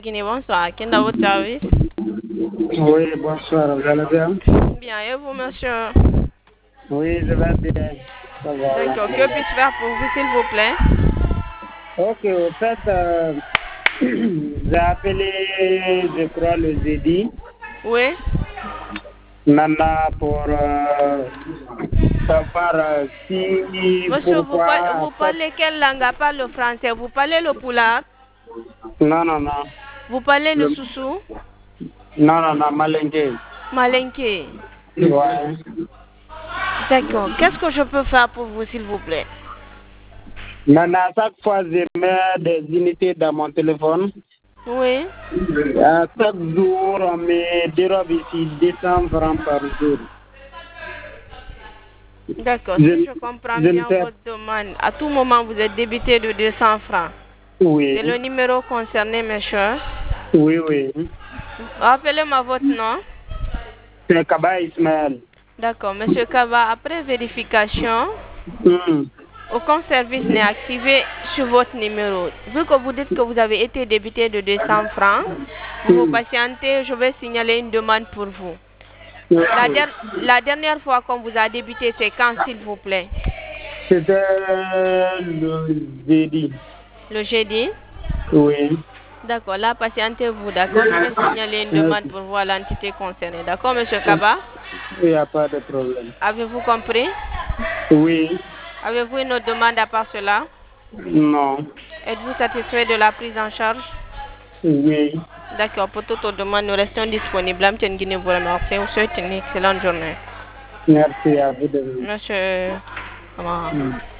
Guinée, bonsoir. Qui est dans votre service? Oui, bonsoir, vous allez bien? Bien, et vous, monsieur? Oui, je vais bien. Ça va. D'accord. Que puis-je faire pour vous, s'il vous plaît? Ok, au fait, j'ai appelé, je crois, le jeudi, Oui. maintenant pour savoir si, Monsieur, pourquoi, vous parlez quelle langue? À part le français, vous parlez le poulard? non, non, non, Vous parlez le le, soussou? non, non, non, malingue. Malinké. Ouais. D'accord. Qu'est-ce que je peux faire pour vous, s'il vous plaît? Maintenant, chaque fois, je mets des unités dans mon téléphone. Oui. Chaque jour, on me dérobe ici 200 francs par jour. D'accord. Si Je, je comprends je ne bien sais. votre demande, à tout moment, vous êtes débité de 200 francs. C'est le Oui, numéro concerné, monsieur. oui, oui. Rappelez-moi votre nom. C'est Kaba Ismaël. D'accord. Monsieur Kaba, après vérification, Hmm. aucun service n'est activé sur votre numéro. Vu que vous dites que vous avez été débité de 200 francs, vous Hmm. patientez, je vais signaler une demande pour vous. Ok. La dernière fois qu'on vous a débité, c'est quand, s'il vous plaît? C'était le jeudi. Le jeudi? Oui. D'accord, là, patientez-vous, d'accord? Je vais signaler une demande pour vous à l'entité concernée. D'accord, monsieur Kaba? Il n'y a pas de problème. Avez-vous compris? Oui. Avez-vous une autre demande à part cela? Non. Êtes-vous satisfait de la prise en charge? Oui. D'accord, pour toute autre demande, nous restons disponibles. Amtienne Guinée vous remercie. Vous souhaite une excellente journée. Merci à vous de Monsieur, comment?